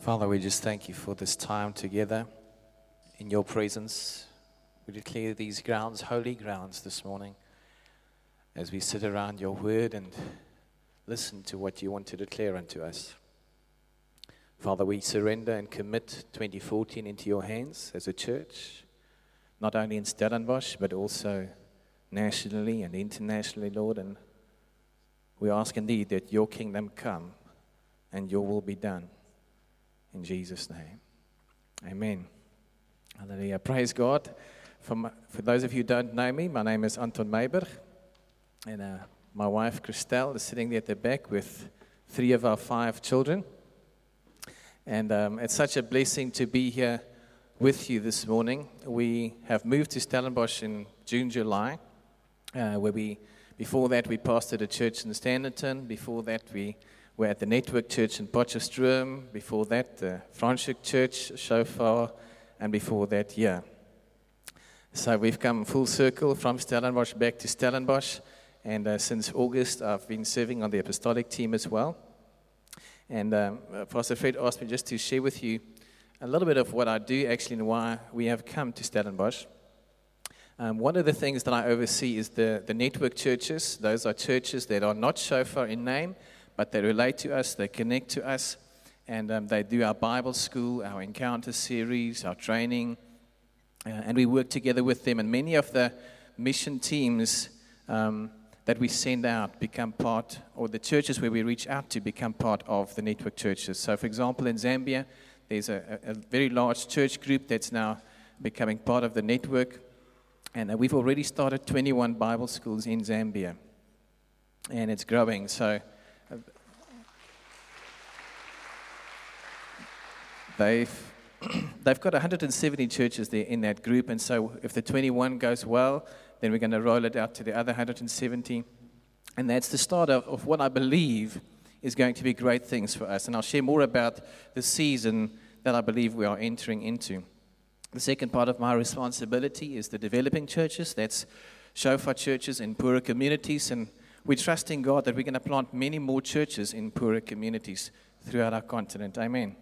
Father, we just thank you for this time together in your presence. We declare these grounds holy grounds this morning as we sit around your word and listen to what you want to declare unto us. Father, we surrender and commit 2014 into your hands as a church, not only in Stellenbosch, but also nationally and internationally, Lord. And we ask indeed that your kingdom come and your will be done. In Jesus' name. Amen. Hallelujah. Praise God. For those of you who don't know me, my name is Anton Meiberg. And my wife, Christelle, is sitting there at the back with 3 of our 5 children. And it's such a blessing to be here with you this morning. We have moved to Stellenbosch in June, July, before that we pastored a church in Standerton. Before that we're at the Network Church in Potchefstroom. Before that, the Franschhoek Church, Shofar, and before that, So we've come full circle from Stellenbosch back to Stellenbosch, and since August, I've been serving on the apostolic team as well. And Pastor Fred asked me just to share with you a little bit of what I do actually and why we have come to Stellenbosch. One of the things that I oversee is the network churches. Those are churches that are not Shofar in name, but they relate to us, they connect to us, and they do our Bible school, our encounter series, our training, and we work together with them. And many of the mission teams that we send out become part, or the churches where we reach out to become part of the network churches. So, for example, in Zambia, there's a very large church group that's now becoming part of the network, and we've already started 21 Bible schools in Zambia, and it's growing. So they've got 170 churches there in that group, and so if the 21 goes well, then we're going to roll it out to the other 170, and that's the start of what I believe is going to be great things for us. And I'll share more about the season that I believe we are entering into. The second part of my responsibility is the developing churches. That's Shofar churches in poorer communities, and we're trusting God that we're going to plant many more churches in poorer communities throughout our continent. Amen.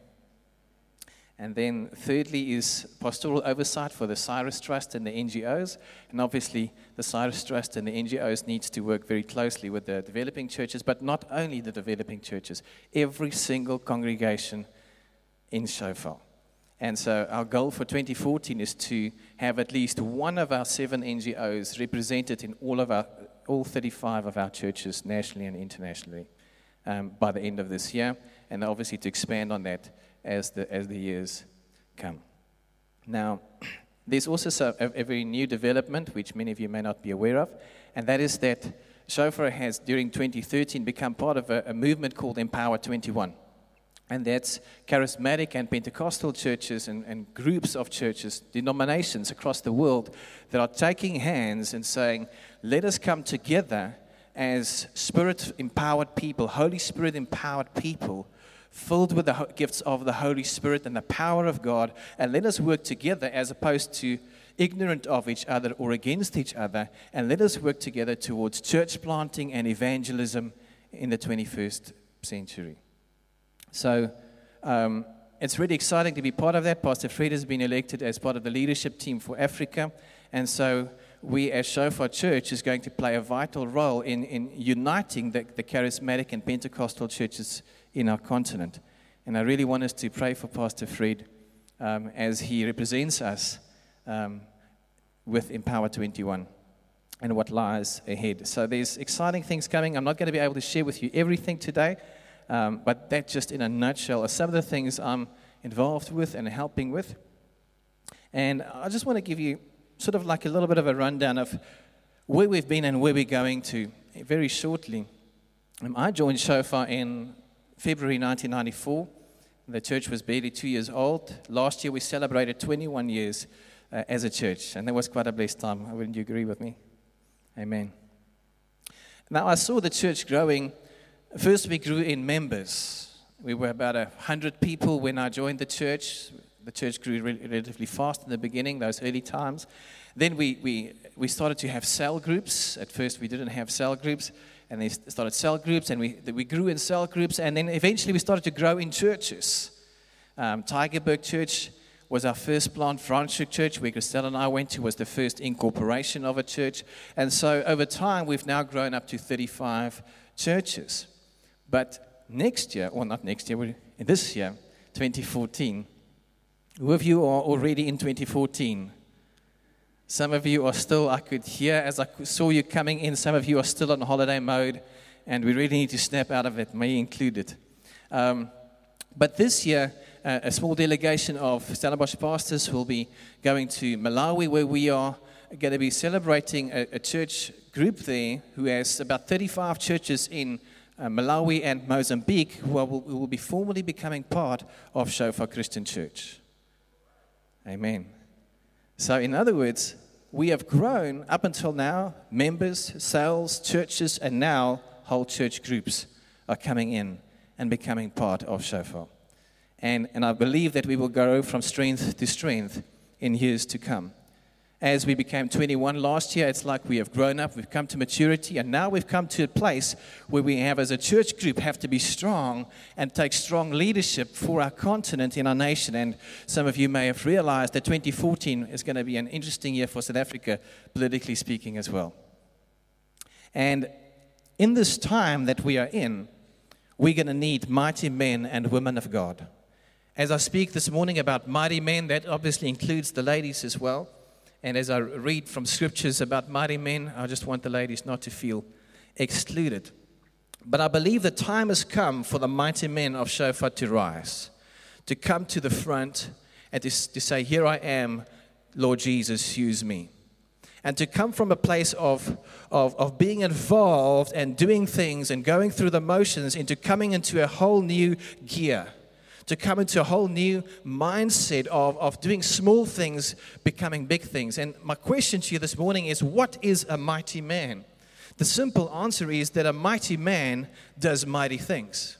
And then thirdly is pastoral oversight for the Cyrus Trust and the NGOs. And obviously the Cyrus Trust and the NGOs needs to work very closely with the developing churches, but not only the developing churches, every single congregation in Shofar. And so our goal for 2014 is to have at least one of our 7 NGOs represented in all 35 of our churches, nationally and internationally, by the end of this year, and obviously to expand on that as the years come. Now, there's also a very new development, which many of you may not be aware of, and that is that Shofar has, during 2013, become part of a movement called Empower 21. And that's charismatic and Pentecostal churches and groups of churches, denominations across the world that are taking hands and saying, let us come together as Spirit-empowered people, Holy Spirit-empowered people, filled with the gifts of the Holy Spirit and the power of God, and let us work together as opposed to ignorant of each other or against each other, and let us work together towards church planting and evangelism in the 21st century. So it's really exciting to be part of that. Pastor Fred has been elected as part of the leadership team for Africa, and so we as Shofar Church is going to play a vital role in uniting the charismatic and Pentecostal churches in our continent. And I really want us to pray for Pastor Fred as he represents us with Empower 21 and what lies ahead. So there's exciting things coming. I'm not going to be able to share with you everything today, but that just in a nutshell are some of the things I'm involved with and helping with. And I just want to give you sort of like a little bit of a rundown of where we've been and where we're going to very shortly. I joined Shofar in February 1994. The church was barely 2 years old. Last year we celebrated 21 years as a church, and that was quite a blessed time. Wouldn't you agree with me? Amen. Now I saw the church growing. First we grew in members. We were about 100 people when I joined the church. The church grew relatively fast in the beginning, those early times. Then we started to have cell groups. At first we didn't have cell groups. And they started cell groups, and we grew in cell groups, and then eventually we started to grow in churches. Tigerberg Church was our first plant. Franschhoek Church, where Christelle and I went to, was the first incorporation of a church. And so over time, we've now grown up to 35 churches. But next year, or not next year, this year, 2014, who of you are already in 2014? Some of you are still, I could hear as I saw you coming in, some of you are still on holiday mode, and we really need to snap out of it, me included. But this year, a small delegation of Stellenbosch pastors will be going to Malawi, where we are going to be celebrating a church group there who has about 35 churches in Malawi and Mozambique who will be formally becoming part of Shofar Christian Church. Amen. So in other words, we have grown up until now, members, sales, churches, and now whole church groups are coming in and becoming part of Shofar. And I believe that we will grow from strength to strength in years to come. As we became 21 last year, it's like we have grown up, we've come to maturity, and now we've come to a place where we have, as a church group, have to be strong and take strong leadership for our continent and our nation. And some of you may have realized that 2014 is going to be an interesting year for South Africa, politically speaking as well. And in this time that we are in, we're going to need mighty men and women of God. As I speak this morning about mighty men, that obviously includes the ladies as well. And as I read from scriptures about mighty men, I just want the ladies not to feel excluded. But I believe the time has come for the mighty men of Shofar to rise, to come to the front and to say, here I am, Lord Jesus, use me. And to come from a place of being involved and doing things and going through the motions into coming into a whole new gear. To come into a whole new mindset of doing small things, becoming big things. And my question to you this morning is, what is a mighty man? The simple answer is that a mighty man does mighty things.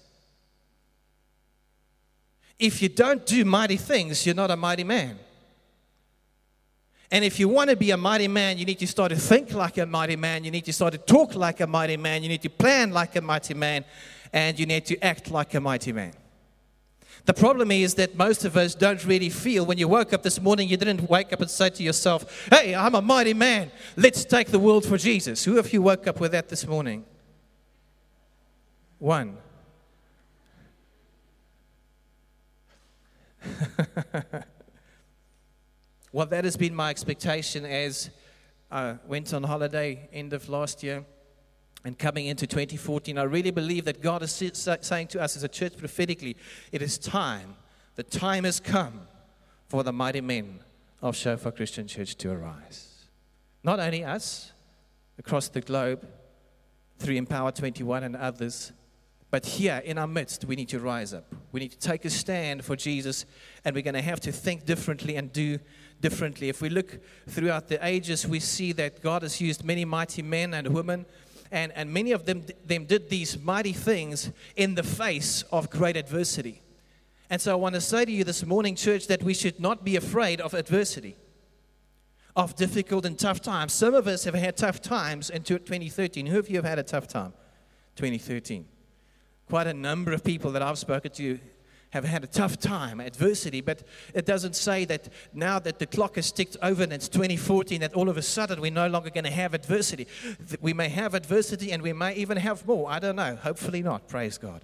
If you don't do mighty things, you're not a mighty man. And if you want to be a mighty man, you need to start to think like a mighty man. You need to start to talk like a mighty man. You need to plan like a mighty man. And you need to act like a mighty man. The problem is that most of us don't really feel, when you woke up this morning, you didn't wake up and say to yourself, hey, I'm a mighty man. Let's take the world for Jesus. Who of you woke up with that this morning? One. Well, that has been my expectation as I went on holiday end of last year. And coming into 2014, I really believe that God is saying to us as a church prophetically, it is time, the time has come for the mighty men of Shofar Christian Church to arise. Not only us, across the globe, through Empower 21 and others, but here in our midst, we need to rise up. We need to take a stand for Jesus, and we're going to have to think differently and do differently. If we look throughout the ages, we see that God has used many mighty men and women. And many of them did these mighty things in the face of great adversity. And so I want to say to you this morning, church, that we should not be afraid of adversity, of difficult and tough times. Some of us have had tough times in 2013. Who of you have had a tough time? 2013. Quite a number of people that I've spoken to have had a tough time, adversity, but it doesn't say that now that the clock has ticked over and it's 2014, that all of a sudden we're no longer going to have adversity. We may have adversity and we may even have more. I don't know. Hopefully not. Praise God.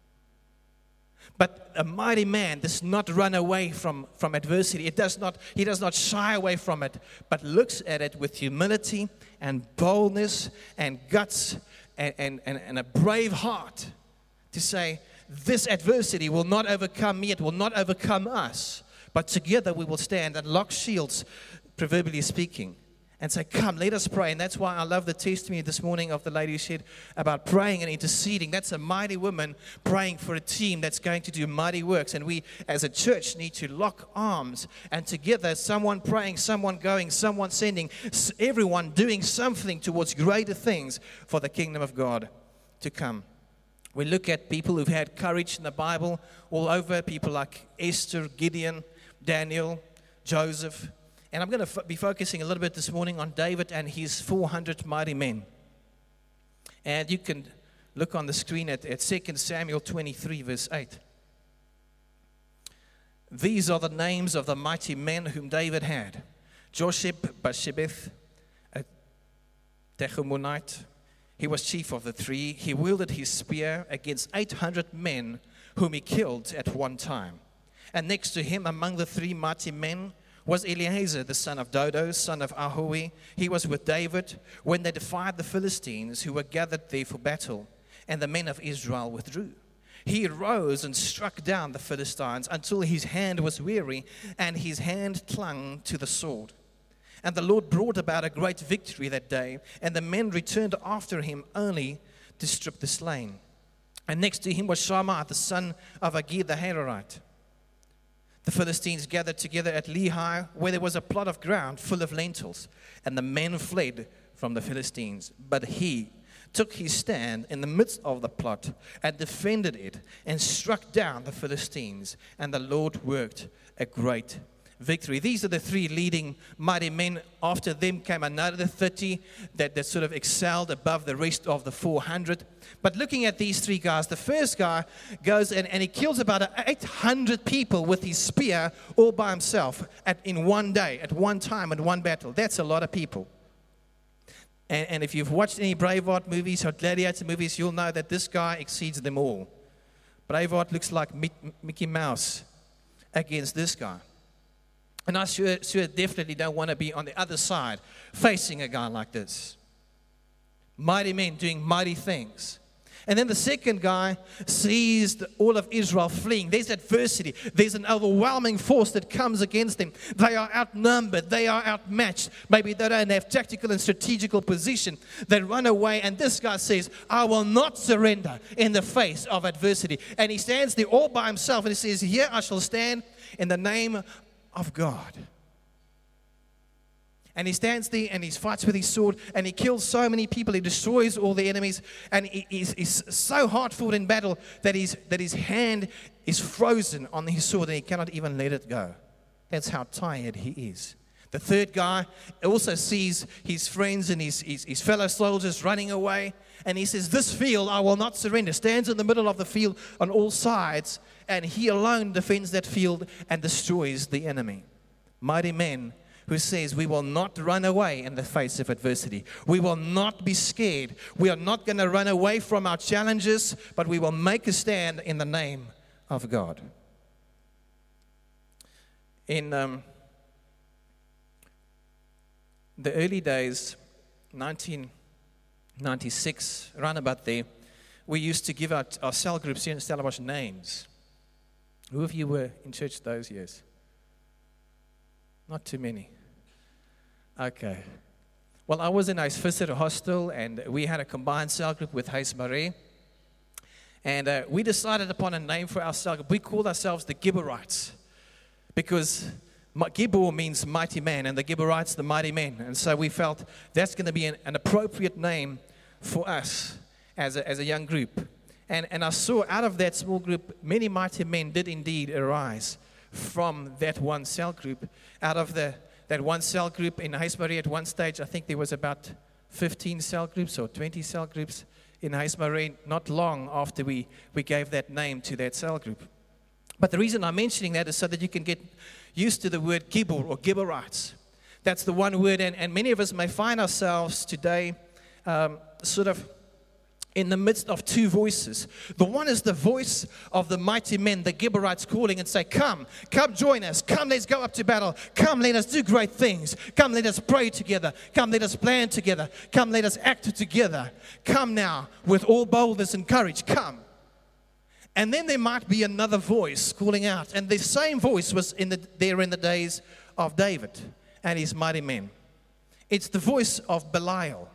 But a mighty man does not run away from adversity. He does not shy away from it, but looks at it with humility and boldness and guts and a brave heart to say, this adversity will not overcome me. It will not overcome us. But together we will stand and lock shields, proverbially speaking, and say, come, let us pray. And that's why I love the testimony this morning of the lady who shared about praying and interceding. That's a mighty woman praying for a team that's going to do mighty works. And we, as a church, need to lock arms. And together, someone praying, someone going, someone sending, everyone doing something towards greater things for the kingdom of God to come. We look at people who've had courage in the Bible all over, people like Esther, Gideon, Daniel, Joseph. And I'm going to be focusing a little bit this morning on David and his 400 mighty men. And you can look on the screen at 2 Samuel 23, verse 8. These are the names of the mighty men whom David had. Josheb-Basshebeth, a Techomonite. He was chief of the three. He wielded his spear against 800 men whom he killed at one time. And next to him among the three mighty men was Eleazar, the son of Dodo, son of Ahohi. He was with David when they defied the Philistines who were gathered there for battle, and the men of Israel withdrew. He arose and struck down the Philistines until his hand was weary and his hand clung to the sword. And the Lord brought about a great victory that day, and the men returned after him only to strip the slain. And next to him was Shammah, the son of Agir the Hararite. The Philistines gathered together at Lehi, where there was a plot of ground full of lentils, and the men fled from the Philistines. But he took his stand in the midst of the plot and defended it and struck down the Philistines, and the Lord worked a great victory. These are the three leading mighty men. After them came another 30 that sort of excelled above the rest of the 400. But looking at these three guys, the first guy goes and he kills about 800 people with his spear all by himself in one day, at one time, in one battle. That's a lot of people. And if you've watched any Braveheart movies or Gladiator movies, you'll know that this guy exceeds them all. Braveheart looks like Mickey Mouse against this guy. And I sure definitely don't want to be on the other side facing a guy like this. Mighty men doing mighty things. And then the second guy sees all of Israel fleeing. There's adversity. There's an overwhelming force that comes against them. They are outnumbered. They are outmatched. Maybe they don't have tactical and strategical position. They run away, and this guy says, I will not surrender in the face of adversity. And he stands there all by himself, and he says, here I shall stand in the name of God. And he stands there and he fights with his sword and he kills so many people. He destroys all the enemies, and he's so hard fought in battle that his hand is frozen on his sword and he cannot even let it go. That's how tired he is. The third guy also sees his friends and his fellow soldiers running away, and he says, this field I will not surrender. Stands in the middle of the field on all sides, and he alone defends that field and destroys the enemy. Mighty men who says we will not run away in the face of adversity. We will not be scared. We are not going to run away from our challenges, but we will make a stand in the name of God. In the early days, 1996, around about there, we used to give our cell groups here in Stellenbosch names. Who of you were in church those years? Not too many. Okay. Well, I was in Huis Visser Hostel, and we had a combined cell group with Huis Marais. And we decided upon a name for our cell group. We called ourselves the Gibborites, because Gibbor means mighty man, and the Gibborites, the mighty men. And so we felt that's going to be an appropriate name for us as a young group. And I saw out of that small group, many mighty men did indeed arise from that one cell group. Out of that one cell group in Huis Marais at one stage, I think there was about 15 cell groups or 20 cell groups in Huis Marais, not long after we gave that name to that cell group. But the reason I'm mentioning that is so that you can get used to the word Gibbor or Gibborites. That's the one word, and many of us may find ourselves today sort of in the midst of two voices. The one is the voice of the mighty men, the Gibborites, calling and say, come join us. Come, let's go up to battle. Come, let us do great things. Come, let us pray together. Come, let us plan together. Come, let us act together. Come now with all boldness and courage. Come. And then there might be another voice calling out. And the same voice was there in the days of David and his mighty men. It's the voice of Belial.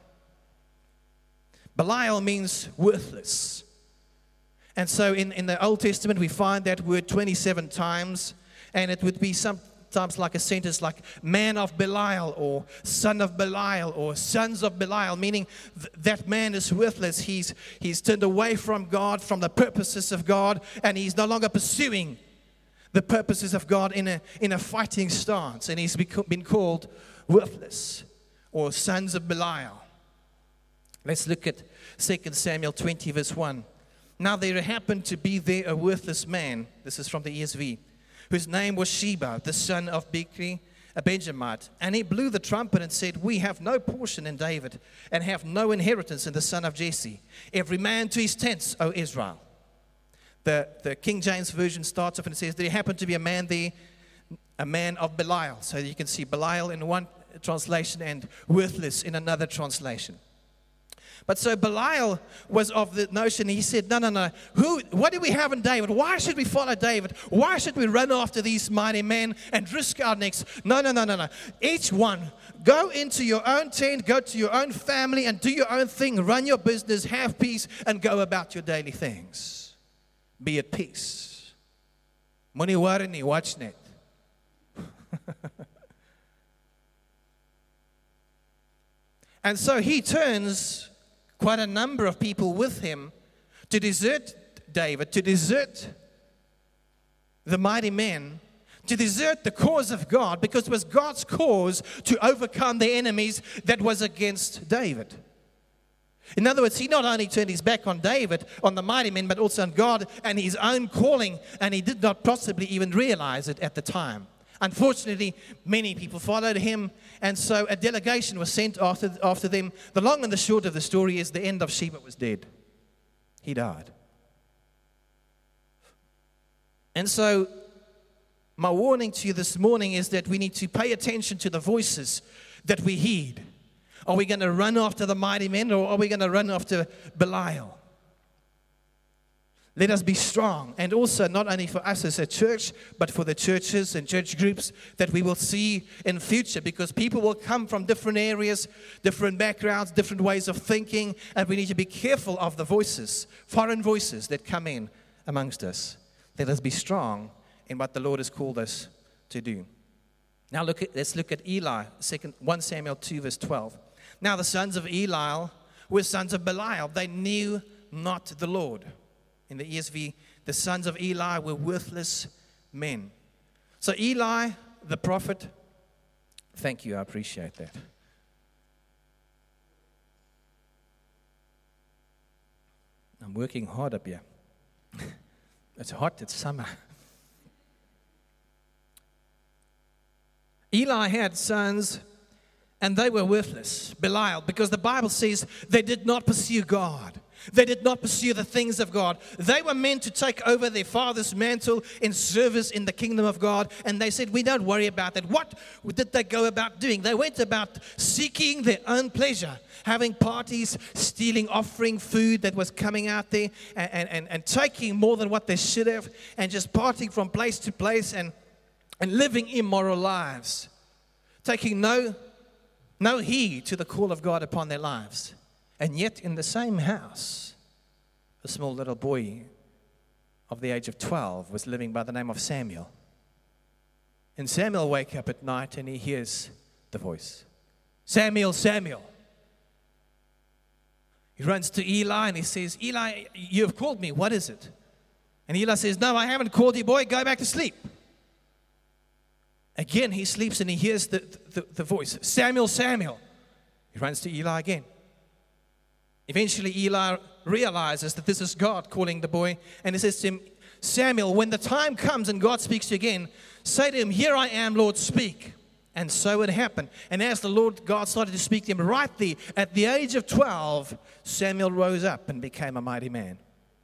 Belial means worthless. And so in the Old Testament, we find that word 27 times. And it would be sometimes like a sentence like man of Belial or son of Belial or sons of Belial, meaning that man is worthless. He's turned away from God, from the purposes of God, and he's no longer pursuing the purposes of God in a fighting stance. And he's been called worthless or sons of Belial. Let's look at 2 Samuel 20 verse 1. Now there happened to be there a worthless man, this is from the ESV, whose name was Sheba, the son of Bichri, a Benjamite. And he blew the trumpet and said, we have no portion in David, and have no inheritance in the son of Jesse. Every man to his tents, O Israel. The King James Version starts off and it says, there happened to be a man there, a man of Belial. So you can see Belial in one translation and worthless in another translation. But so Belial was of the notion, he said, no. What do we have in David? Why should we follow David? Why should we run after these mighty men and risk our necks? No. Each one, go into your own tent, go to your own family and do your own thing. Run your business, have peace, and go about your daily things. Be at peace. Moenie worry nie, watch net. And so he turns quite a number of people with him to desert David, to desert the mighty men, to desert the cause of God, because it was God's cause to overcome the enemies that was against David. In other words, he not only turned his back on David, on the mighty men, but also on God and his own calling, and he did not possibly even realize it at the time. Unfortunately, many people followed him, and so a delegation was sent after them. The long and the short of the story is the end of Sheba was dead. He died. And so my warning to you this morning is that we need to pay attention to the voices that we heed. Are we going to run after the mighty men, or are we going to run after Belial? Let us be strong, and also not only for us as a church, but for the churches and church groups that we will see in future, because people will come from different areas, different backgrounds, different ways of thinking, and we need to be careful of the voices, foreign voices that come in amongst us. Let us be strong in what the Lord has called us to do. Now let's look at Eli, 1 Samuel 2 verse 12. Now the sons of Eli were sons of Belial. They knew not the Lord. In the ESV, the sons of Eli were worthless men. So Eli, the prophet, thank you, I appreciate that. I'm working hard up here. It's hot, it's summer. Eli had sons, and they were worthless. Belial, because the Bible says they did not pursue God. They did not pursue the things of God. They were meant to take over their father's mantle in service in the kingdom of God. And they said, we don't worry about that. What did they go about doing? They went about seeking their own pleasure, having parties, stealing, offering food that was coming out there, and taking more than what they should have, and just partying from place to place and living immoral lives, taking no heed to the call of God upon their lives. And yet in the same house, a small little boy of the age of 12 was living by the name of Samuel. And Samuel wakes up at night and he hears the voice. Samuel, Samuel. He runs to Eli and he says, Eli, you have called me. What is it? And Eli says, no, I haven't called you, boy. Go back to sleep. Again, he sleeps and he hears the voice. Samuel, Samuel. He runs to Eli again. Eventually, Eli realizes that this is God calling the boy. And he says to him, Samuel, when the time comes and God speaks to you again, say to him, here I am, Lord, speak. And so it happened. And as the Lord God started to speak to him right there, at the age of 12, Samuel rose up and became a mighty man.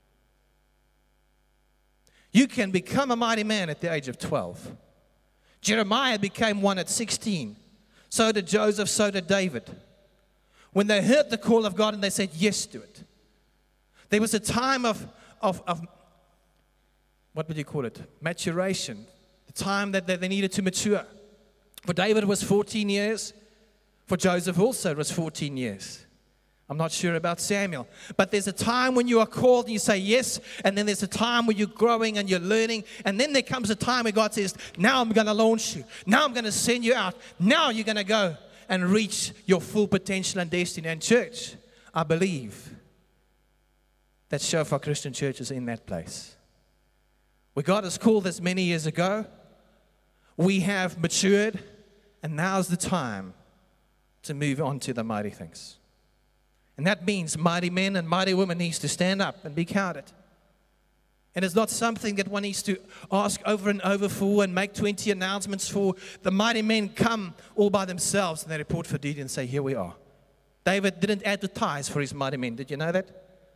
You can become a mighty man at the age of 12. Jeremiah became one at 16. So did Joseph, so did David. When they heard the call of God and they said yes to it. There was a time of what would you call it? Maturation. The time that they needed to mature. For David it was 14 years. For Joseph also it was 14 years. I'm not sure about Samuel. But there's a time when you are called and you say yes. And then there's a time when you're growing and you're learning. And then there comes a time where God says, now I'm going to launch you. Now I'm going to send you out. Now you're going to go and reach your full potential and destiny. And church, I believe that Shofar Christian Church is in that place. Where God has called us many years ago, we have matured, and now's the time to move on to the mighty things. And that means mighty men and mighty women needs to stand up and be counted. And it's not something that one needs to ask over and over for and make 20 announcements for. The mighty men come all by themselves and they report for duty and say, here we are. David didn't advertise for his mighty men. Did you know that?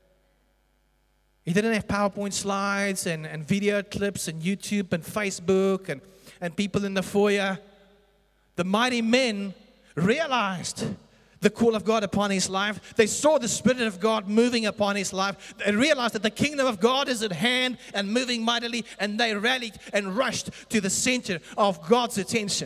He didn't have PowerPoint slides and video clips and YouTube and Facebook and people in the foyer. The mighty men realized the call of God upon his life. They saw the Spirit of God moving upon his life. They realized that the kingdom of God is at hand and moving mightily, and they rallied and rushed to the center of God's attention.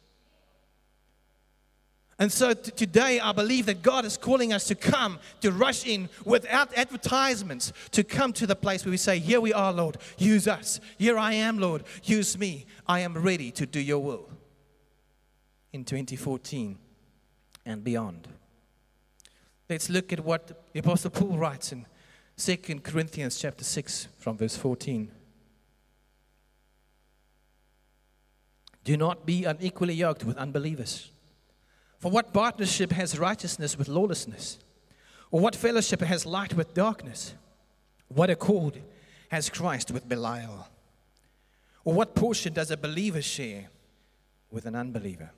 And so today I believe that God is calling us to come, to rush in without advertisements, to come to the place where we say, here we are, Lord, use us. Here I am, Lord, use me. I am ready to do your will in 2014 and beyond. Let's look at what the Apostle Paul writes in 2 Corinthians chapter 6 from verse 14. Do not be unequally yoked with unbelievers. For what partnership has righteousness with lawlessness? Or what fellowship has light with darkness? What accord has Christ with Belial? Or what portion does a believer share with an unbeliever?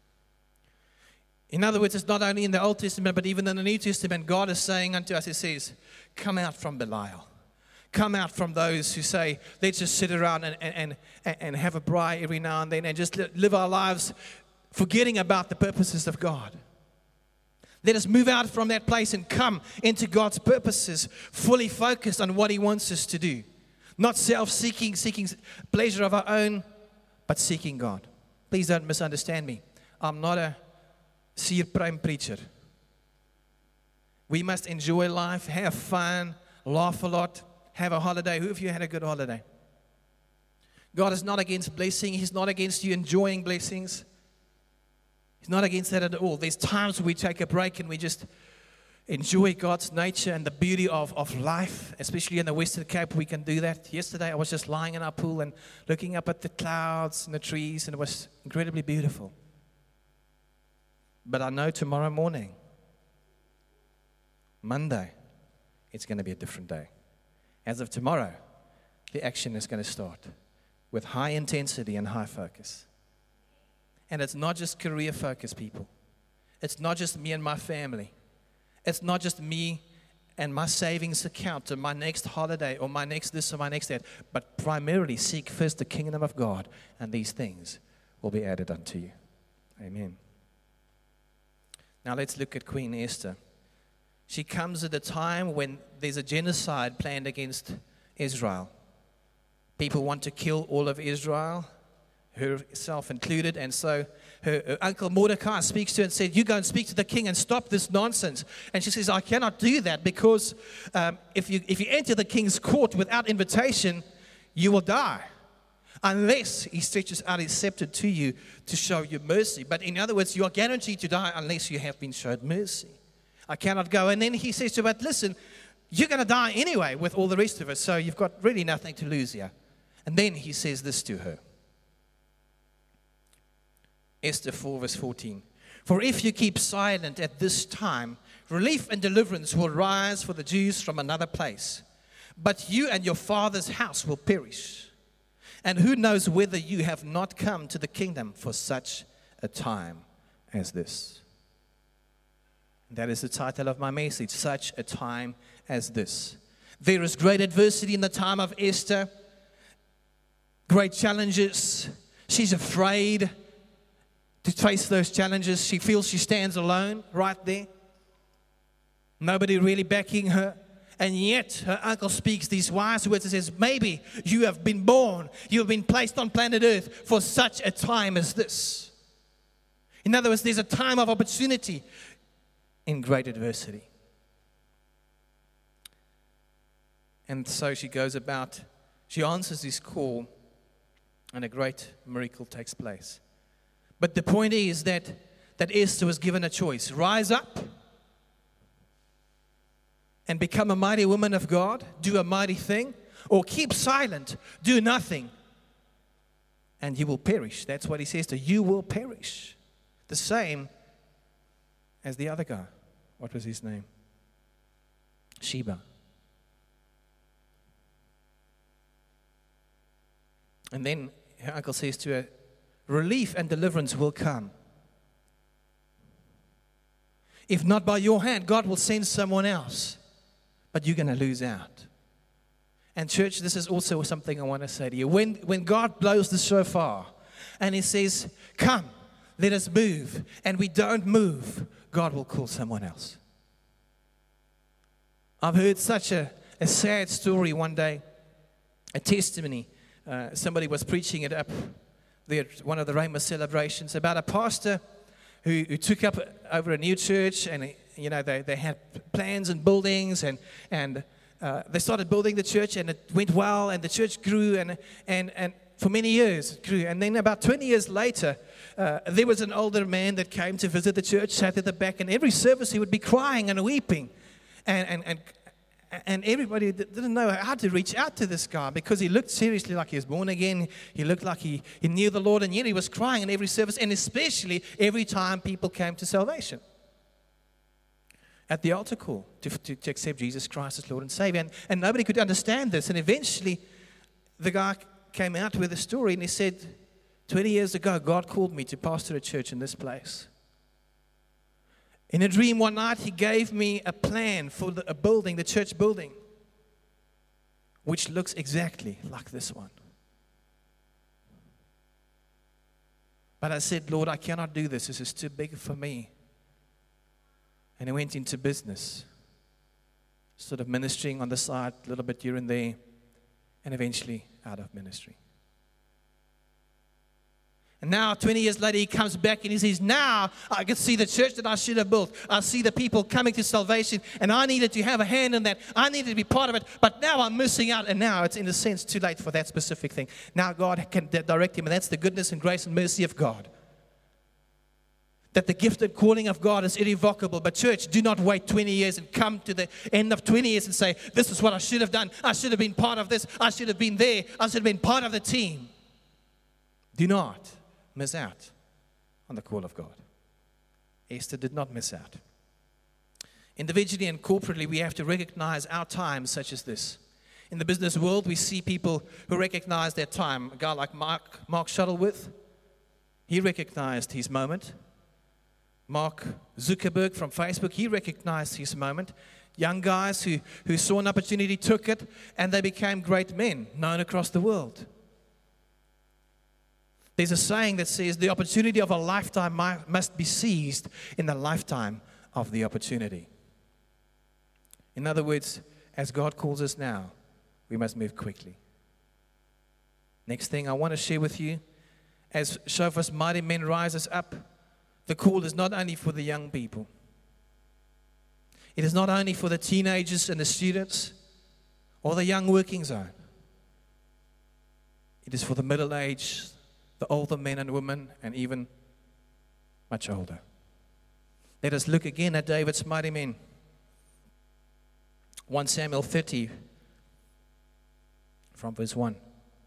In other words, it's not only in the Old Testament, but even in the New Testament, God is saying unto us, He says, come out from Belial. Come out from those who say, let's just sit around and have a braai every now and then and just live our lives forgetting about the purposes of God. Let us move out from that place and come into God's purposes, fully focused on what He wants us to do. Not self-seeking, seeking pleasure of our own, but seeking God. Please don't misunderstand me. I'm not a prime preacher. We must enjoy life, have fun, laugh a lot, have a holiday. Who of you had a good holiday? God is not against blessing. He's not against you enjoying blessings. He's not against that at all. There's times we take a break and we just enjoy God's nature and the beauty of life, especially in the Western Cape. We can do that. Yesterday I was just lying in our pool and looking up at the clouds and the trees, and it was incredibly beautiful. But I know tomorrow morning, Monday, it's going to be a different day. As of tomorrow, the action is going to start with high intensity and high focus. And it's not just career focus, people. It's not just me and my family. It's not just me and my savings account or my next holiday or my next this or my next that. But primarily seek first the kingdom of God, and these things will be added unto you. Amen. Now let's look at Queen Esther. She comes at a time when there's a genocide planned against Israel. People want to kill all of Israel, herself included, and so her uncle Mordecai speaks to her and said, you go and speak to the king and stop this nonsense. And she says, I cannot do that because if you enter the king's court without invitation, you will die, unless he stretches out his scepter to you to show you mercy. But in other words, you are guaranteed to die unless you have been showed mercy. I cannot go. And then he says to her, but listen, you're going to die anyway with all the rest of us, so you've got really nothing to lose here. And then he says this to her. Esther 4 verse 14. For if you keep silent at this time, relief and deliverance will rise for the Jews from another place. But you and your father's house will perish. And who knows whether you have not come to the kingdom for such a time as this. That is the title of my message, such a time as this. There is great adversity in the time of Esther. Great challenges. She's afraid to face those challenges. She feels she stands alone right there. Nobody really backing her. And yet her uncle speaks these wise words and says, maybe you have been born, you have been placed on planet Earth for such a time as this. In other words, there's a time of opportunity in great adversity. And so she goes about, she answers this call, and a great miracle takes place. But the point is that Esther was given a choice. Rise up and become a mighty woman of God, do a mighty thing, or keep silent, do nothing, and you will perish. That's what he says to you, will perish. The same as the other guy. What was his name? Sheba. And then her uncle says to her, relief and deliverance will come. If not by your hand, God will send someone else. But you're going to lose out. And church, this is also something I want to say to you. When God blows the shofar and He says, come, let us move, and we don't move, God will call someone else. I've heard such a sad story one day, a testimony. Somebody was preaching it up there at one of the Rhema celebrations about a pastor who took up over a new church, and they had plans and buildings, and they started building the church, and it went well, and the church grew, and for many years it grew. And then about 20 years later, there was an older man that came to visit the church, sat at the back, and every service he would be crying and weeping, and everybody didn't know how to reach out to this guy, because he looked seriously like he was born again. He looked like he knew the Lord, and yet he was crying in every service, and especially every time people came to salvation. At the altar call to accept Jesus Christ as Lord and Savior. And nobody could understand this. And eventually, the guy came out with a story, and he said, 20 years ago, God called me to pastor a church in this place. In a dream one night, He gave me a plan for a building, the church building, which looks exactly like this one. But I said, Lord, I cannot do this. This is too big for me. And I went into business, sort of ministering on the side, a little bit here and there, and eventually out of ministry. And now, 20 years later, he comes back and he says, now I can see the church that I should have built. I see the people coming to salvation, and I needed to have a hand in that. I needed to be part of it, but now I'm missing out, and now it's, in a sense, too late for that specific thing. Now God can direct him, and that's the goodness and grace and mercy of God. That the gifted calling of God is irrevocable. But church, do not wait 20 years and come to the end of 20 years and say, this is what I should have done. I should have been part of this. I should have been there. I should have been part of the team. Do not miss out on the call of God. Esther did not miss out. Individually and corporately, we have to recognize our times such as this. In the business world, we see people who recognize their time. A guy like Mark Shuttleworth, he recognized his moment. Mark Zuckerberg from Facebook, he recognized his moment. Young guys who saw an opportunity, took it, and they became great men, known across the world. There's a saying that says the opportunity of a lifetime must be seized in the lifetime of the opportunity. In other words, as God calls us now, we must move quickly. Next thing I want to share with you, as Shofar's mighty men rises up, the call is not only for the young people. It is not only for the teenagers and the students or the young working zone. It is for the middle-aged, the older men and women, and even much older. Let us look again at David's mighty men. 1 Samuel 30 from verse 1.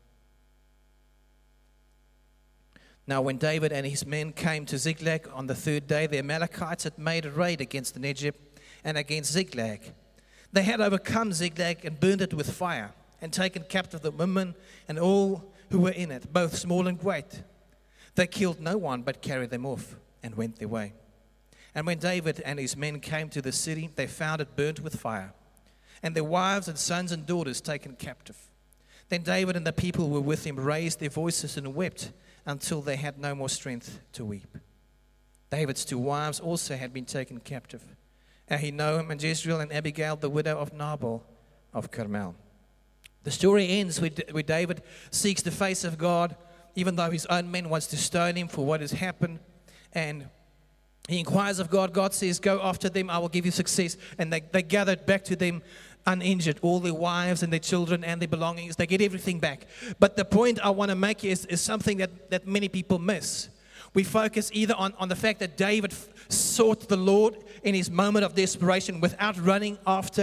Now when David and his men came to Ziklag on the third day, the Amalekites had made a raid against Negeb and against Ziklag. They had overcome Ziklag and burned it with fire, and taken captive the women and all who were in it, both small and great. They killed no one, but carried them off and went their way. And when David and his men came to the city, they found it burnt with fire, and their wives and sons and daughters taken captive. Then David and the people who were with him raised their voices and wept until they had no more strength to weep. David's two wives also had been taken captive, Ahinoam and Jezreel, and Abigail, the widow of Nabal of Carmel. The story ends where David seeks the face of God, even though his own men wants to stone him for what has happened. And he inquires of God. God says, go after them, I will give you success. And they gathered back to them uninjured, all their wives and their children and their belongings. They get everything back. But the point I want to make is something that many people miss. We focus either on the fact that David sought the Lord in his moment of desperation without running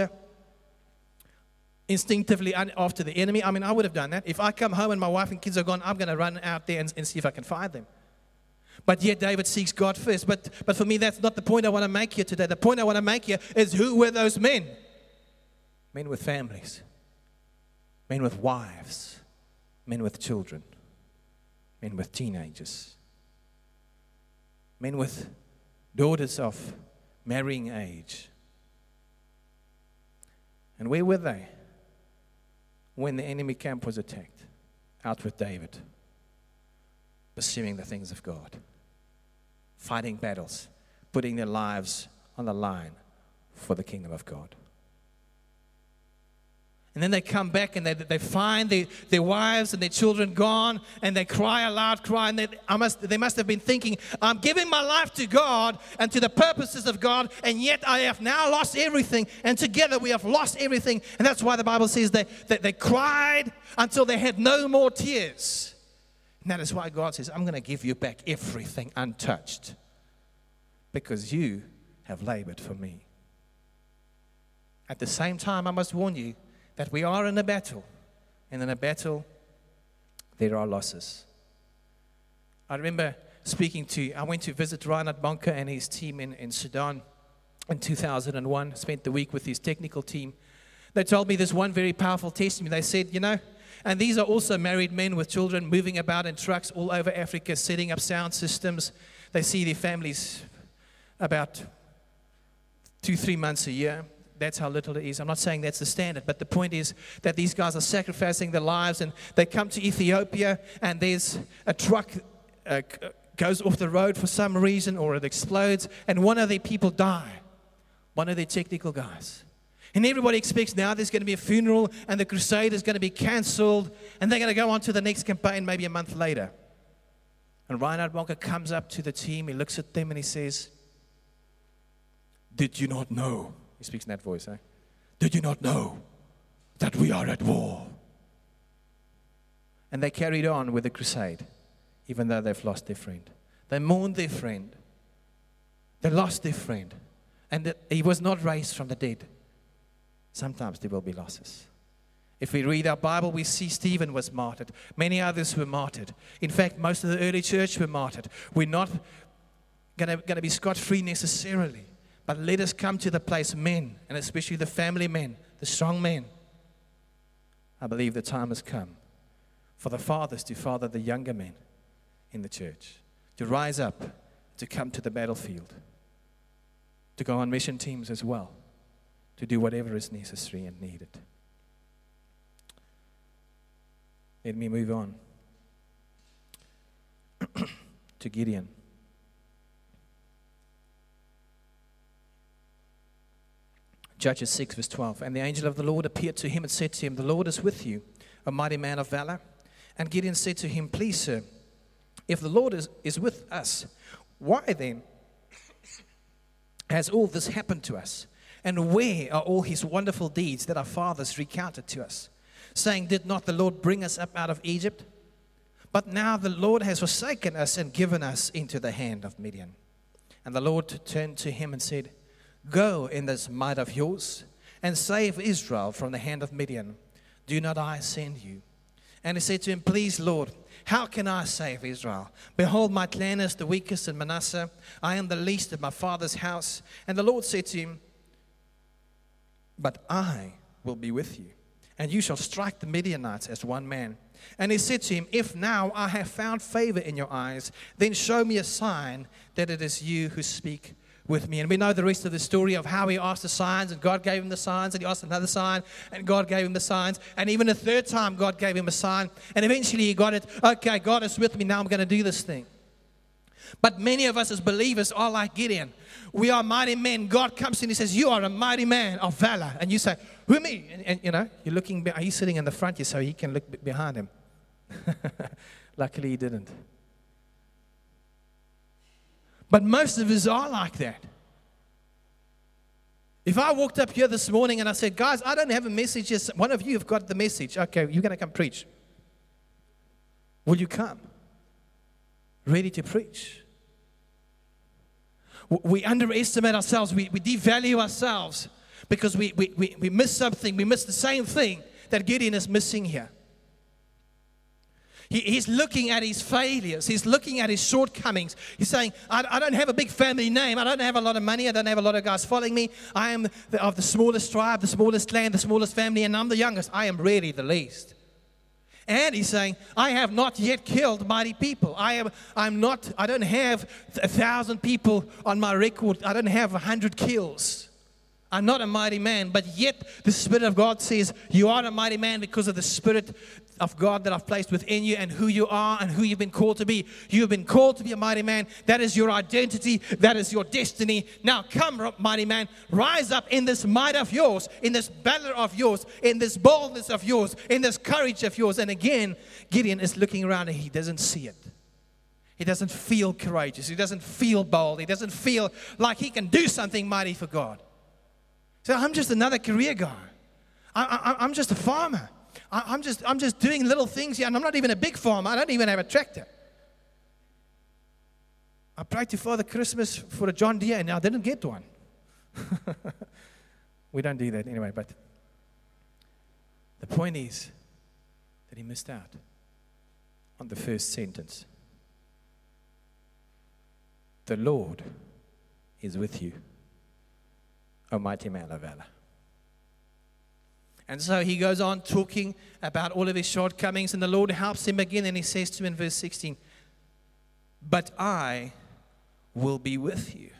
instinctively after the enemy. I mean, I would have done that. If I come home and my wife and kids are gone, I'm going to run out there and see if I can find them. But yet David seeks God first. But for me, that's not the point I want to make here today. The point I want to make here is, who were those men? Men with families, men with wives, men with children. men with teenagers, men with daughters of marrying age. And where were they when the enemy camp was attacked? Out with David, pursuing the things of God, fighting battles, putting their lives on the line for the kingdom of God. And then they come back and they find their wives and their children gone, and they cry a loud cry. And they must have been thinking, I'm giving my life to God and to the purposes of God, and yet I have now lost everything. And together we have lost everything. And that's why the Bible says that they cried until they had no more tears. And that is why God says, I'm going to give you back everything untouched, because you have labored for me. At the same time, I must warn you that we are in a battle, and in a battle, there are losses. I remember I went to visit Reinhard Bonke and his team in Sudan in 2001, spent the week with his technical team. They told me this one very powerful testimony. They said, and these are also married men with children moving about in trucks all over Africa, setting up sound systems. They see their families about 2-3 months a year. That's how little it is. I'm not saying that's the standard, but the point is that these guys are sacrificing their lives, and they come to Ethiopia, and there's a truck goes off the road for some reason, or it explodes, and one of their people die, one of their technical guys. And everybody expects now there's going to be a funeral, and the crusade is going to be cancelled, and they're going to go on to the next campaign maybe a month later. And Reinhard Bonke comes up to the team, he looks at them, and he says, "Did you not know?" He speaks in that voice, eh? "Did you not know that we are at war?" And they carried on with the crusade, even though they've lost their friend. They mourned their friend. They lost their friend. And he was not raised from the dead. Sometimes there will be losses. If we read our Bible, we see Stephen was martyred. Many others were martyred. In fact, most of the early church were martyred. We're not going to be scot-free necessarily. But let us come to the place, men, and especially the family men, the strong men. I believe the time has come for the fathers to father the younger men in the church, to rise up, to come to the battlefield, to go on mission teams as well, to do whatever is necessary and needed. Let me move on to Gideon. Judges 6, verse 12. And the angel of the Lord appeared to him and said to him, "The Lord is with you, a mighty man of valor." And Gideon said to him, "Please, sir, if the Lord is with us, why then has all this happened to us? And where are all his wonderful deeds that our fathers recounted to us, saying, 'Did not the Lord bring us up out of Egypt?' But now the Lord has forsaken us and given us into the hand of Midian." And the Lord turned to him and said, "Go in this might of yours and save Israel from the hand of Midian. Do not I send you?" And he said to him, "Please, Lord, how can I save Israel? Behold, my clan is the weakest in Manasseh. I am the least of my father's house." And the Lord said to him, "But I will be with you, and you shall strike the Midianites as one man." And he said to him, "If now I have found favor in your eyes, then show me a sign that it is you who speak with me." And we know the rest of the story of how he asked the signs, and God gave him the signs, and he asked another sign, and God gave him the signs, and even a third time God gave him a sign, and eventually he got it. Okay, God is with me, now I'm going to do this thing. But many of us as believers are like Gideon. We are mighty men. God comes in and he says, "You are a mighty man of valor." And you say, "Who, me?" And you're looking, he's sitting in the front here so he can look behind him. Luckily he didn't. But most of us are like that. If I walked up here this morning and I said, "Guys, I don't have a message yet. One of you have got the message. Okay, you're going to come preach." Will you come? Ready to preach? We underestimate ourselves. We devalue ourselves because we miss something. We miss the same thing that Gideon is missing here. He's looking at his failures. He's looking at his shortcomings. He's saying, I don't have a big family name. I don't have a lot of money. I don't have a lot of guys following me. I am of the smallest tribe, the smallest clan, the smallest family, and I'm the youngest. I am really the least. And he's saying, I have not yet killed mighty people. I don't have 1,000 people on my record. I don't have 100 kills. I'm not a mighty man, but yet the Spirit of God says you are a mighty man because of the Spirit of God that I've placed within you and who you are and who you've been called to be. You've been called to be a mighty man. That is your identity. That is your destiny. Now come, mighty man, rise up in this might of yours, in this valor of yours, in this boldness of yours, in this courage of yours. And again, Gideon is looking around and he doesn't see it. He doesn't feel courageous. He doesn't feel bold. He doesn't feel like he can do something mighty for God. So I'm just another career guy. I'm just a farmer. I'm just doing little things here, and I'm not even a big farmer. I don't even have a tractor. I prayed to Father Christmas for a John Deere, and I didn't get one. We don't do that anyway, but the point is that he missed out on the first sentence. The Lord is with you, O mighty man of valor. And so he goes on talking about all of his shortcomings, and the Lord helps him again, and he says to him in verse 16, but I will be with you.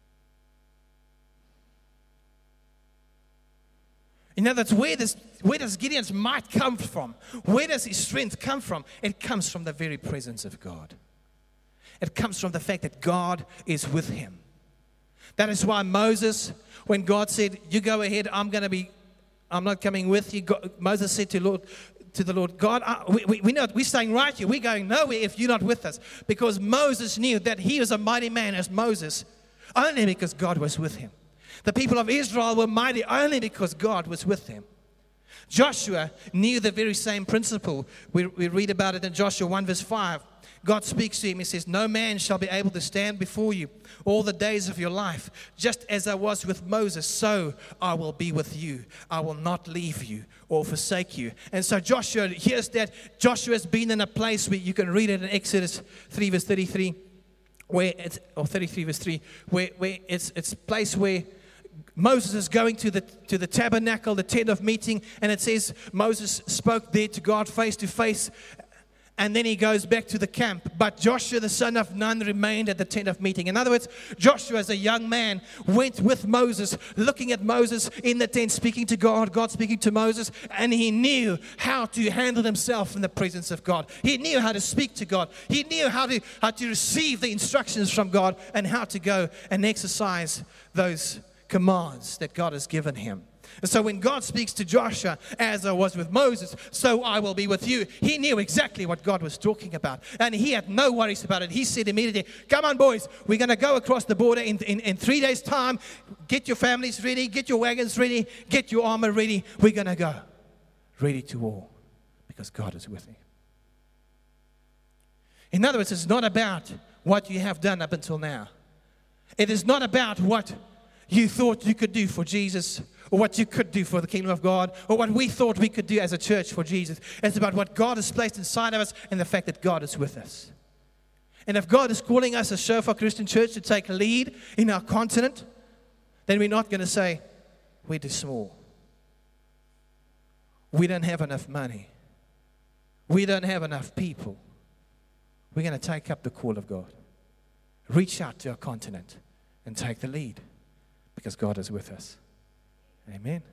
In other words, where does Gideon's might come from? Where does his strength come from? It comes from the very presence of God. It comes from the fact that God is with him. That is why Moses, when God said, you go ahead, I'm not coming with you. Moses said to the Lord, God, we know we're staying right here. We're going nowhere if you're not with us. Because Moses knew that he was a mighty man as Moses, only because God was with him. The people of Israel were mighty only because God was with them. Joshua knew the very same principle. We read about it in Joshua 1 verse 5. God speaks to him. He says, no man shall be able to stand before you all the days of your life. Just as I was with Moses, so I will be with you. I will not leave you or forsake you. And so Joshua, here's that. Joshua has been in a place where you can read it in Exodus 3 verse 33, where it's, or 33 verse 3, where it's a place where Moses is going to the tabernacle, the tent of meeting, and it says Moses spoke there to God face to face. And then he goes back to the camp. But Joshua, the son of Nun, remained at the tent of meeting. In other words, Joshua, as a young man, went with Moses, looking at Moses in the tent, speaking to God, God speaking to Moses. And he knew how to handle himself in the presence of God. He knew how to speak to God. He knew how to receive the instructions from God and how to go and exercise those commands that God has given him. And so when God speaks to Joshua, as I was with Moses, so I will be with you, he knew exactly what God was talking about. And he had no worries about it. He said immediately, come on, boys, we're going to go across the border in 3 days' time. Get your families ready, get your wagons ready, get your armor ready. We're going to go ready to war because God is with me. In other words, it's not about what you have done up until now. It is not about what you thought you could do for Jesus, or what you could do for the kingdom of God, or what we thought we could do as a church for Jesus. It's about what God has placed inside of us and the fact that God is with us. And if God is calling us as Shofar Christian Church to take lead in our continent, then we're not going to say, we're too small. We don't have enough money. We don't have enough people. We're going to take up the call of God. Reach out to our continent and take the lead because God is with us. Amen.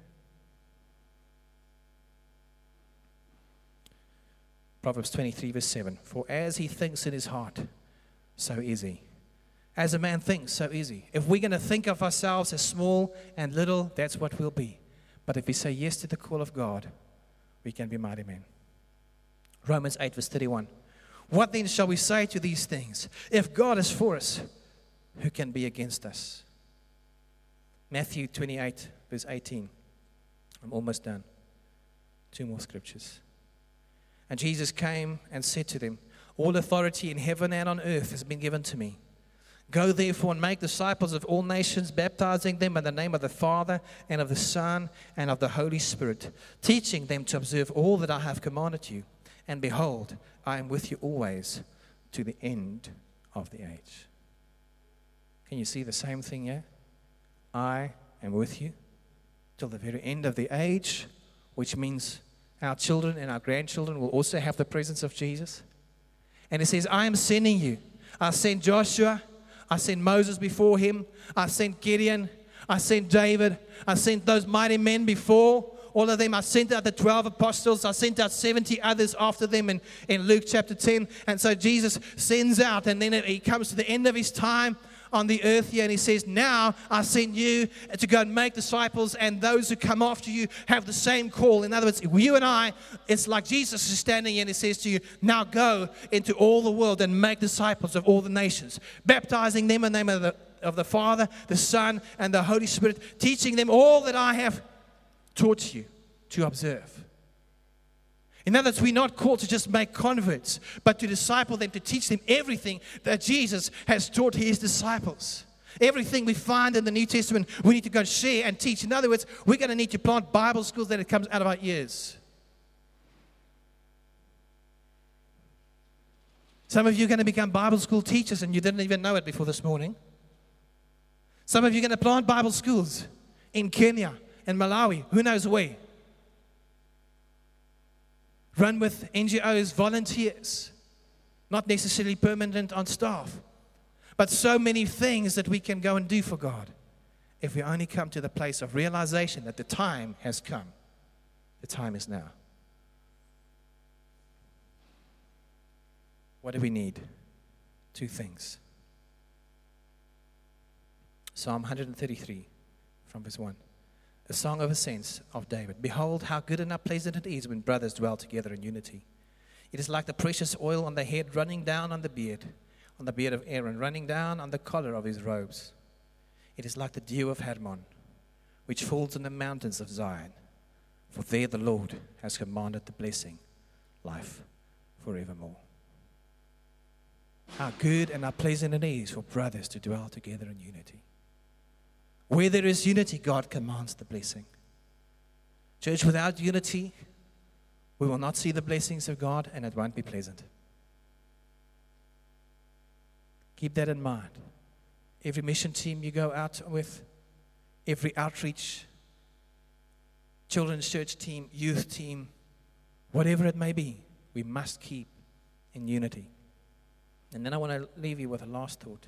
Proverbs 23 verse 7. For as he thinks in his heart, so is he. As a man thinks, so is he. If we're going to think of ourselves as small and little, that's what we'll be. But if we say yes to the call of God, we can be mighty men. Romans 8 verse 31. What then shall we say to these things? If God is for us, who can be against us? Matthew 28 verse 18. I'm almost done. 2 more scriptures. And Jesus came and said to them, all authority in heaven and on earth has been given to me. Go therefore and make disciples of all nations, baptizing them in the name of the Father and of the Son and of the Holy Spirit, teaching them to observe all that I have commanded you. And behold, I am with you always to the end of the age. Can you see the same thing here? I am with you till the very end of the age, which means our children and our grandchildren will also have the presence of Jesus. And He says, I am sending you. I sent Joshua. I sent Moses before him. I sent Gideon. I sent David. I sent those mighty men before. All of them. I sent out the 12 apostles. I sent out 70 others after them in Luke chapter 10. And so Jesus sends out, and then He comes to the end of His time on the earth here, and He says, now I send you to go and make disciples, and those who come after you have the same call. In other words, you and I, it's like Jesus is standing here and He says to you, now go into all the world and make disciples of all the nations, baptizing them in the name of the Father, the Son, and the Holy Spirit, teaching them all that I have taught you to observe. In other words, we're not called to just make converts, but to disciple them, to teach them everything that Jesus has taught His disciples. Everything we find in the New Testament, we need to go share and teach. In other words, we're going to need to plant Bible schools that it comes out of our ears. Some of you are going to become Bible school teachers and you didn't even know it before this morning. Some of you are going to plant Bible schools in Kenya and Malawi, who knows where. Run with NGOs, volunteers, not necessarily permanent on staff, but so many things that we can go and do for God if we only come to the place of realization that the time has come. The time is now. What do we need? Two things. Psalm 133 from verse 1. A song of ascents of David. Behold, how good and how pleasant it is when brothers dwell together in unity. It is like the precious oil on the head running down on the beard of Aaron, running down on the collar of his robes. It is like the dew of Hermon, which falls on the mountains of Zion. For there the Lord has commanded the blessing, life forevermore. How good and how pleasant it is for brothers to dwell together in unity. Where there is unity, God commands the blessing. Church, without unity, we will not see the blessings of God, and it won't be pleasant. Keep that in mind. Every mission team you go out with, every outreach, children's church team, youth team, whatever it may be, we must keep in unity. And then I want to leave you with a last thought.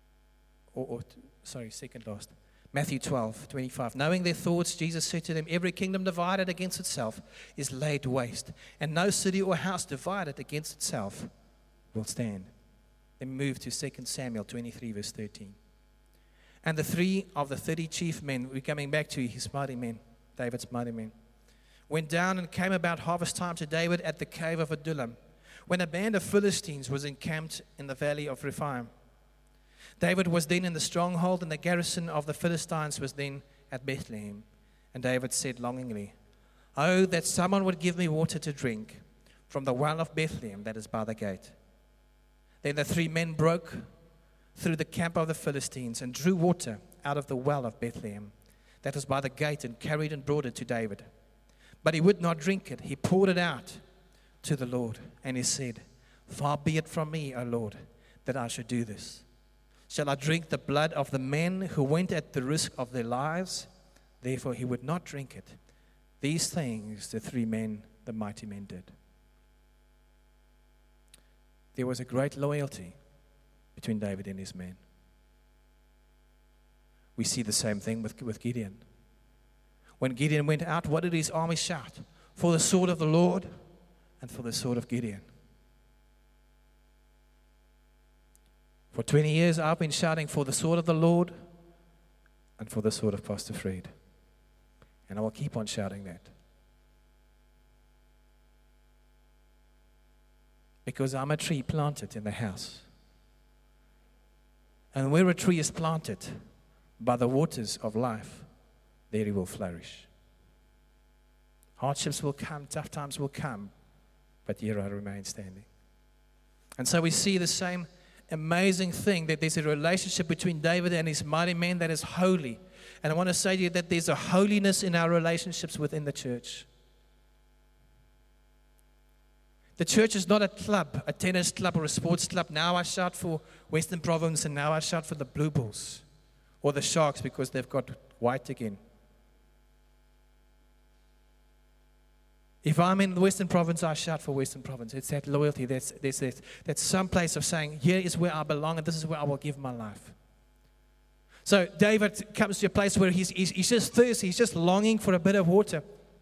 Second last. Matthew 12:25. Knowing their thoughts, Jesus said to them, every kingdom divided against itself is laid waste, and no city or house divided against itself will stand. Then move to 2 Samuel 23, verse 13. And the 3 of the 30 chief men, we're coming back to his mighty men, David's mighty men, went down and came about harvest time to David at the cave of Adullam, when a band of Philistines was encamped in the valley of Rephaim. David was then in the stronghold, and the garrison of the Philistines was then at Bethlehem. And David said longingly, oh, that someone would give me water to drink from the well of Bethlehem that is by the gate. Then the 3 men broke through the camp of the Philistines and drew water out of the well of Bethlehem that was by the gate, and carried and brought it to David. But he would not drink it. He poured it out to the Lord, and he said, far be it from me, O Lord, that I should do this. Shall I drink the blood of the men who went at the risk of their lives? Therefore he would not drink it. These things the 3 men, the mighty men, did. There was a great loyalty between David and his men. We see the same thing with Gideon. When Gideon went out, what did his army shout? For the sword of the Lord and for the sword of Gideon. For 20 years, I've been shouting for the sword of the Lord and for the sword of Pastor Fred. And I will keep on shouting that. Because I'm a tree planted in the house. And where a tree is planted by the waters of life, there it will flourish. Hardships will come, tough times will come, but here I remain standing. And so we see the same amazing thing, that there's a relationship between David and his mighty men that is holy. And I want to say to you that there's a holiness in our relationships within the church. The church is not a club, a tennis club or a sports club. Now I shout for Western Province and now I shout for the Blue Bulls or the Sharks because they've got white again. If I'm in the Western Province, I shout for Western Province. It's that loyalty. That's some place of saying, here is where I belong, and this is where I will give my life. So David comes to a place where he's just thirsty. He's just longing for a bit of water.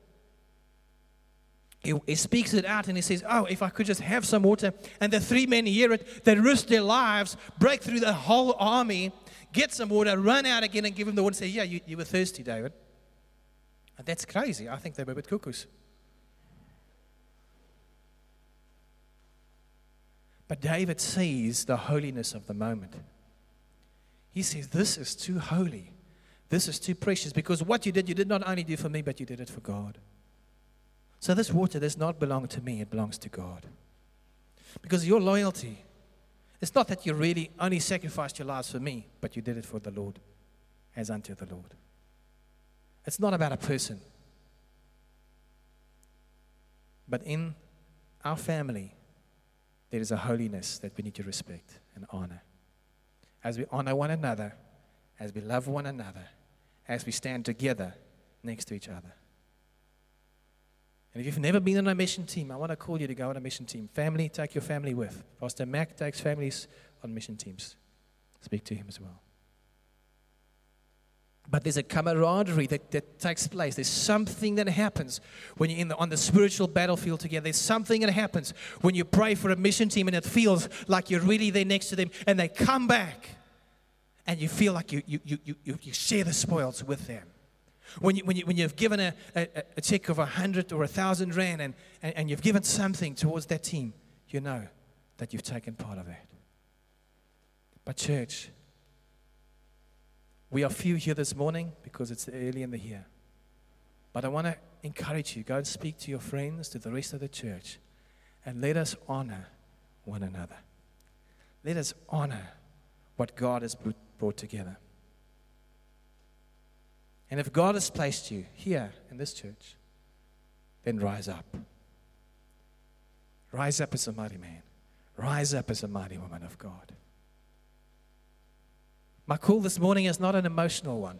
He speaks it out and he says, oh, if I could just have some water. And the 3 men hear it. They risk their lives, break through the whole army, get some water, run out again and give him the water and say, yeah, you were thirsty, David. And that's crazy. I think they were a bit cuckoos. But David sees the holiness of the moment. He says, this is too holy. This is too precious. Because what you did not only do for me, but you did it for God. So this water does not belong to me, it belongs to God. Because your loyalty, it's not that you really only sacrificed your lives for me, but you did it for the Lord, as unto the Lord. It's not about a person. But in our family, there is a holiness that we need to respect and honor. As we honor one another, as we love one another, as we stand together next to each other. And if you've never been on a mission team, I want to call you to go on a mission team. Family, take your family with. Pastor Mac takes families on mission teams. Speak to him as well. But there's a camaraderie that takes place. There's something that happens when you're on the spiritual battlefield together. There's something that happens when you pray for a mission team and it feels like you're really there next to them and they come back and you feel like you share the spoils with them. When you've given a check of 100 or 1,000 rand and you've given something towards that team, you know that you've taken part of that. But church, we are few here this morning because it's early in the year. But I want to encourage you, go and speak to your friends, to the rest of the church, and let us honor one another. Let us honor what God has brought together. And if God has placed you here in this church, then rise up. Rise up as a mighty man. Rise up as a mighty woman of God. My call this morning is not an emotional one.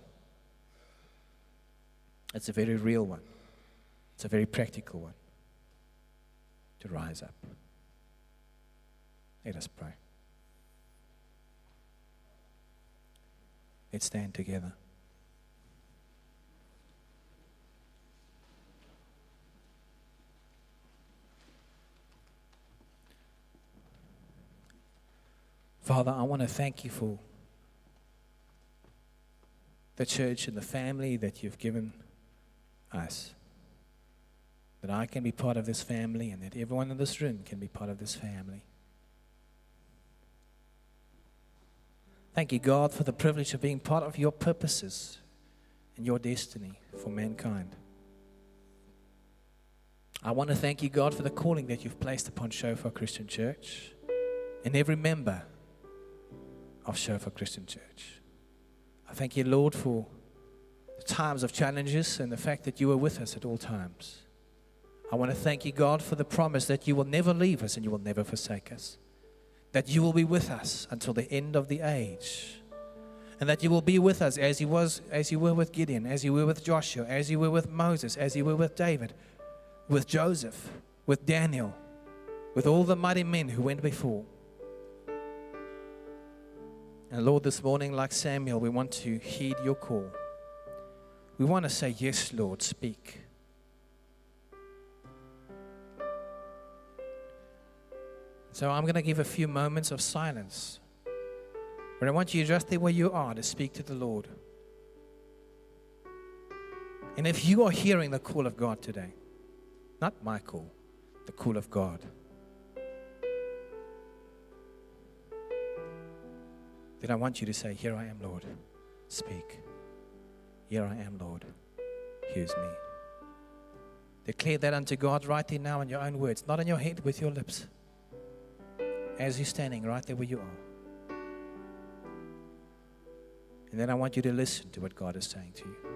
It's a very real one. It's a very practical one. To rise up. Let us pray. Let's stand together. Father, I want to thank you for the church and the family that you've given us. That I can be part of this family and that everyone in this room can be part of this family. Thank you, God, for the privilege of being part of your purposes and your destiny for mankind. I want to thank you, God, for the calling that you've placed upon Shofar Christian Church and every member of Shofar Christian Church. I thank you, Lord, for the times of challenges and the fact that you are with us at all times. I want to thank you, God, for the promise that you will never leave us and you will never forsake us. That you will be with us until the end of the age. And that you will be with us as you were with Gideon, as you were with Joshua, as you were with Moses, as you were with David, with Joseph, with Daniel, with all the mighty men who went before. And Lord, this morning, like Samuel, we want to heed your call. We want to say, yes, Lord, speak. So I'm going to give a few moments of silence. But I want you just there where you are to speak to the Lord. And if you are hearing the call of God today, not my call, the call of God, then I want you to say, here I am, Lord. Speak. Here I am, Lord. Use me. Declare that unto God right there now in your own words, not in your head, with your lips. As you're standing right there where you are. And then I want you to listen to what God is saying to you.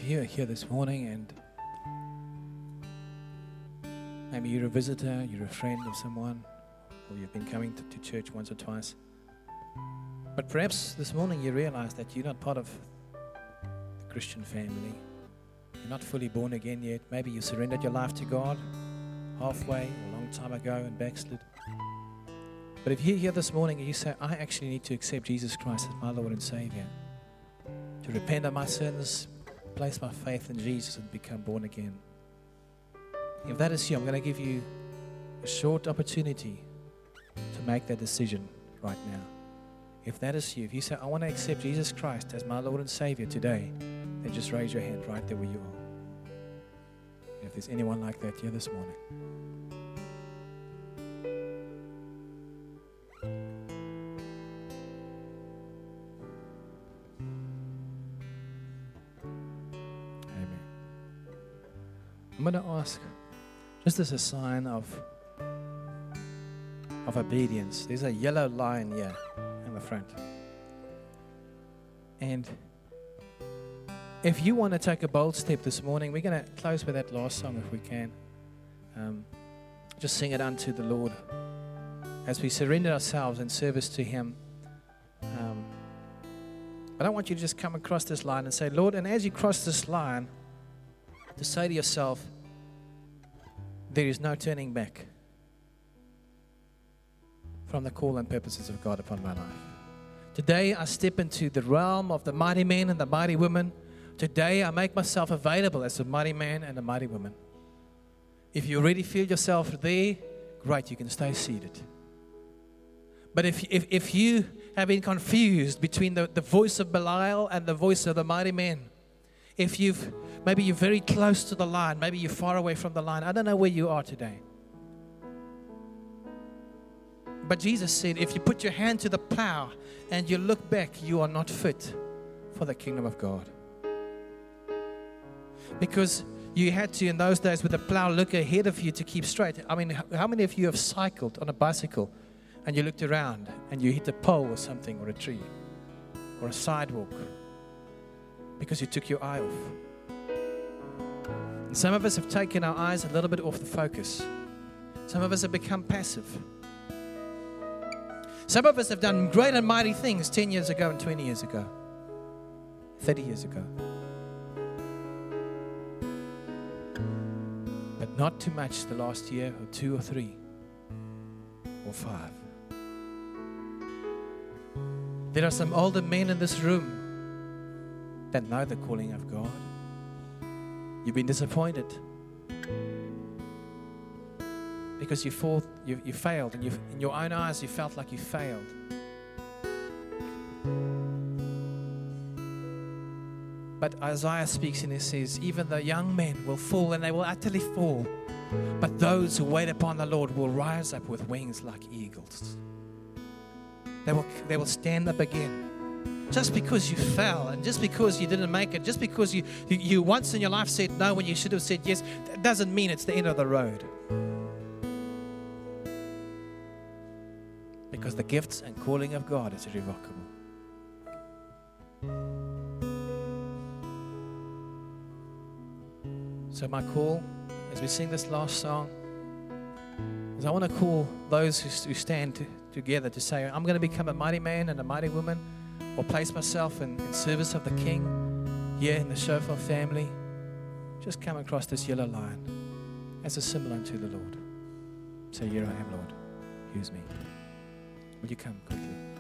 you are here this morning and maybe you're a visitor, you're a friend of someone, or you've been coming to church once or twice, but perhaps this morning you realize that you're not part of the Christian family. You're not fully born again yet. Maybe you surrendered your life to God halfway or a long time ago and backslid. But if you're here this morning and you say, I actually need to accept Jesus Christ as my Lord and Savior, to repent of my sins, place my faith in Jesus and become born again. If that is you, I'm going to give you a short opportunity to make that decision right now. If that is you, if you say, I want to accept Jesus Christ as my Lord and Savior today, then just raise your hand right there where you are. If there's anyone like that here this morning. Amen. I'm going to ask, just as a sign of obedience, there's a yellow line here in the front. And if you want to take a bold step this morning, we're going to close with that last song if we can. Just sing it unto the Lord as we surrender ourselves in service to Him. But I want you to just come across this line and say, Lord, and as you cross this line, to say to yourself, there is no turning back from the call and purposes of God upon my life. Today I step into the realm of the mighty men and the mighty women. Today I make myself available as a mighty man and a mighty woman. If you already feel yourself there, great, you can stay seated. But if you have been confused between the voice of Belial and the voice of the mighty men, maybe you're very close to the line, maybe you're far away from the line, I don't know where you are today. But Jesus said, if you put your hand to the plow and you look back, you are not fit for the kingdom of God. Because you had to, in those days, with the plow, look ahead of you to keep straight. I mean, how many of you have cycled on a bicycle and you looked around and you hit a pole or something, or a tree, or a sidewalk, because you took your eye off? And some of us have taken our eyes a little bit off the focus. Some of us have become passive. Some of us have done great and mighty things 10 years ago and 20 years ago, 30 years ago. But not too much the last year or 2 or 3 or 5. There are some older men in this room that know the calling of God. You've been disappointed because you failed, and in your own eyes you felt like you failed. But Isaiah speaks and he says, even the young men will fall, and they will utterly fall. But those who wait upon the Lord will rise up with wings like eagles. They will stand up again. Just because you fell, and just because you didn't make it, just because you once in your life said no when you should have said yes, that doesn't mean it's the end of the road. Because the gifts and calling of God is irrevocable. So my call, as we sing this last song, is I want to call those who stand together to say, I'm going to become a mighty man and a mighty woman, or place myself in service of the King here in the Shofar family. Just come across this yellow line as a symbol unto the Lord. Say, here I am, Lord. Use me. Will you come quickly?